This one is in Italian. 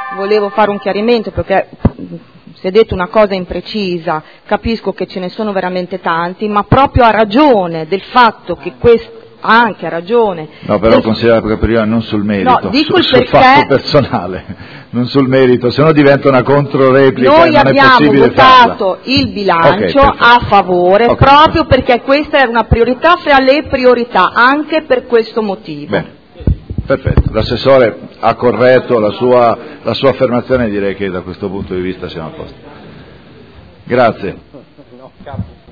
volevo fare un chiarimento perché si è detto una cosa imprecisa, capisco che ce ne sono veramente tanti, ma proprio a ragione del fatto che anche a ragione... No, però considera che prima non sul merito, no, dico sul fatto personale, non sul merito, se no diventa una controreplica. Noi non abbiamo è possibile votato farla. il bilancio Okay, a favore, proprio perché questa era una priorità fra le priorità, anche per questo motivo. Bene, perfetto. L'assessore ha corretto la sua affermazione e direi che da questo punto di vista siamo a posto. Grazie.